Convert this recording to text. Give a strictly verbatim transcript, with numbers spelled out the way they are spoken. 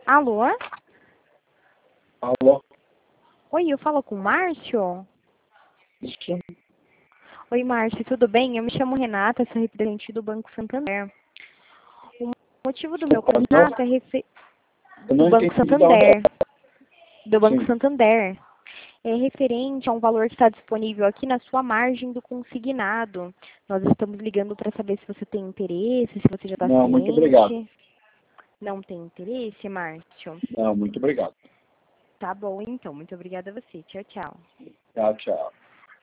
Alô? Alô? Oi, eu falo com o Márcio? Isso? Oi, Márcio, tudo bem? Eu me chamo Renata, sou representante do Banco Santander. O motivo do meu Não, contato é refe... eu do não Banco entendi de onde Santander. Do Banco Sim. Santander. É referente a um valor que está disponível aqui na sua margem do consignado. Nós estamos ligando para saber se você tem interesse, se você já está Não, muito obrigado. ciente. Não tem interesse, Márcio? Não, muito obrigado. Tá bom, então. Muito obrigada a você. Tchau, tchau. Tchau, tchau.